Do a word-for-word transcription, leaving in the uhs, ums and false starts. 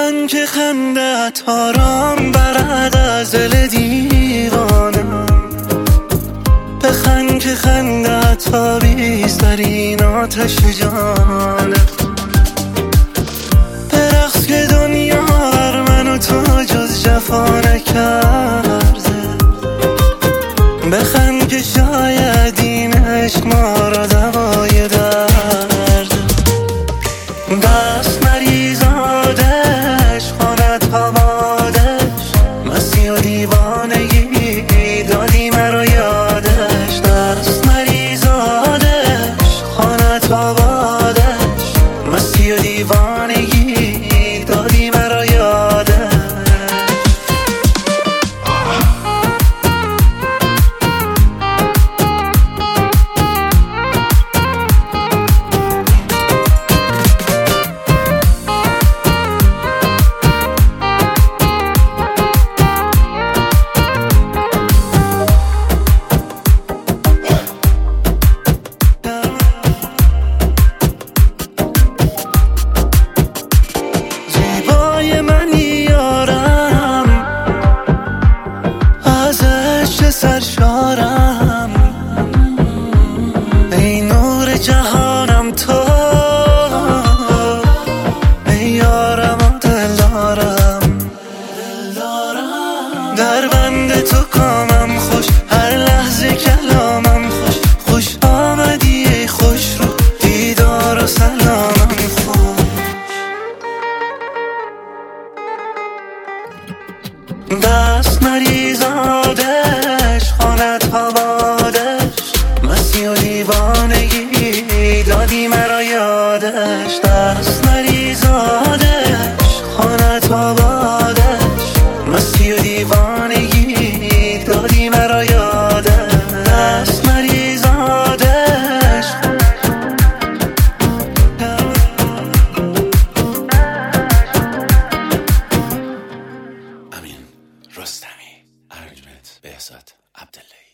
بخند که خندت آرام برد از دل دیوانم، بخند که خندت آویز در این آتش جانم، برقص که دنیا بر من و تو جز جفا نکرده، بخند که شاید این عشق ما را دوای درد، دست مریض آدش خانت آبادش، مستی و دیوانگی دادی مرا یادش، دست مریض آدش خانت آبادش، مستی و دیوانگی دادی مرا یادش. سرشارم ای نور جهانم تو، ای یارم و دلدارم، در بند تو کامم خوش، هر لحظه کلامم خوش، خوش آمدی ای خوش رو دیدار و سلامم خوش، دست مریض آدش خانت آبادش، مستی و دیوانگی دادی مرا یادش، دست مریض آدش خانت آبادش، مستی و دیوانگی دادی مرا یادش، دست مریض آدش. امین رستمی، ارجمند بهزاد عبدالله.